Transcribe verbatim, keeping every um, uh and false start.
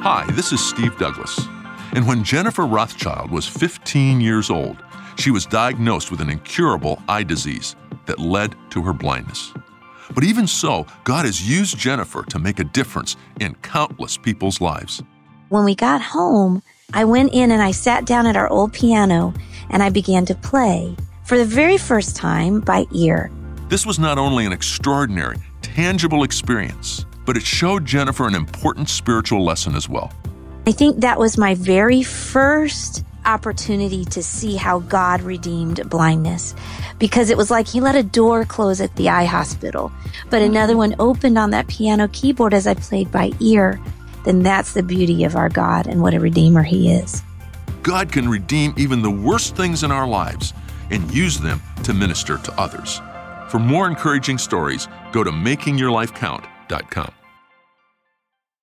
Hi, this is Steve Douglas. And when Jennifer Rothschild was fifteen years old, she was diagnosed with an incurable eye disease that led to her blindness. But even so, God has used Jennifer to make a difference in countless people's lives. When we got home, I went in and I sat down at our old piano and I began to play for the very first time by ear. This was not only an extraordinary, tangible experience, but it showed Jennifer an important spiritual lesson as well. I think that was my very first opportunity to see how God redeemed blindness, because it was like he let a door close at the eye hospital, but another one opened on that piano keyboard as I played by ear. Then that's the beauty of our God and what a redeemer he is. God can redeem even the worst things in our lives and use them to minister to others. For more encouraging stories, go to making your life count dot com.